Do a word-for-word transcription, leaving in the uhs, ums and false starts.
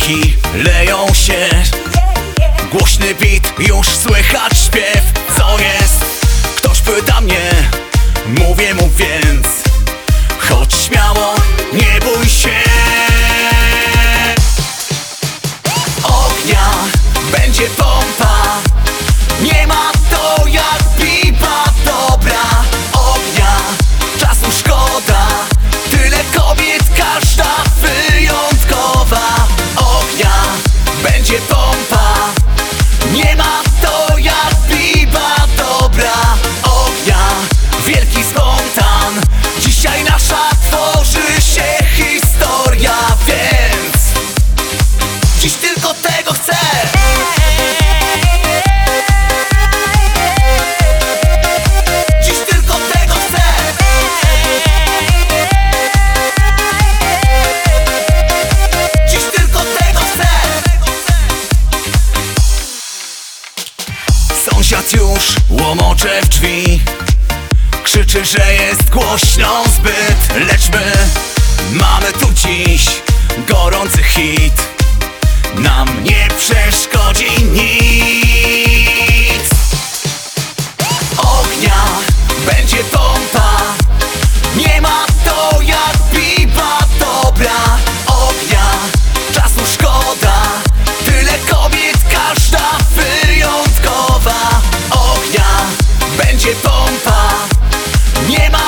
dźwięki leją się, głośny beat, już słychać śpiew. Co jest? Ktoś pyta mnie, mówię mu więc: chodź śmiało, nie bój się. Ognia, będzie pompa, nie ma to jak pipa. Dobra, ognia, czasu szkoda, tyle kobiet, każda wyjątkowa. Ognia, będzie pompa, nie ma to jak pipa. Dobra, ognia, wielki spontan, dzisiaj nasza tworzy się historia, więc dziś tylko tego chcę. Dziś tylko tego chcę. Dziś tylko tego chcę. Sąsiad już łomocze w drzwi, krzyczy, że jest głośno zbyt, lecz my mamy tu dziś gorący hit. Nam nie przeszkodzi nic. Ognia, będzie pompa, nie ma to jak pipa. Dobra, ognia, czasu szkoda, tyle kobiet, każda wyjątkowa. Ognia, będzie pompa, nie ma